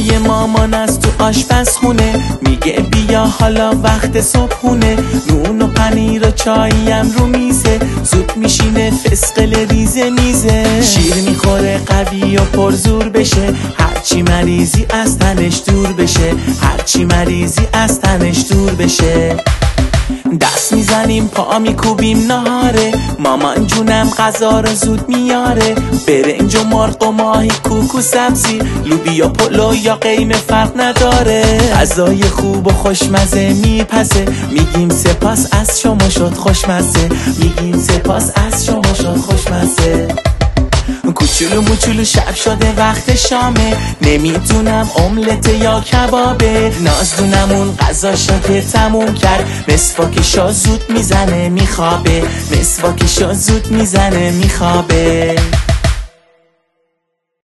صدای مامان از تو آشپزخونه میگه بیا حالا وقت صبحونه. نون و پنیر و چاییم رو میزه، زود میشینه فسقل ریزه میزه. شیر میخوره قوی و پرزور بشه، هرچی مریضی از تنش دور بشه، هرچی مریضی از تنش دور بشه. دست میزنیم پا میکوبیم نهاره، مامان جونم غذا رو زود میاره. برنج و مرغ و ماهی کوکو سبزی، لوبیا پلو یا قیمه فرق نداره. غذای خوب و خوشمزه میپسه، میگیم سپاس از شما شد خوشمزه، میگیم سپاس از شما شد خوشمزه. کوچولو موچولو شب شده وقت شامه، نمیدونم املت یا کبابه. نازدونمون غذاشو که تموم کرد، مسواکشو زود میزنه میخوابه، مسواکشو زود میزنه میخوابه.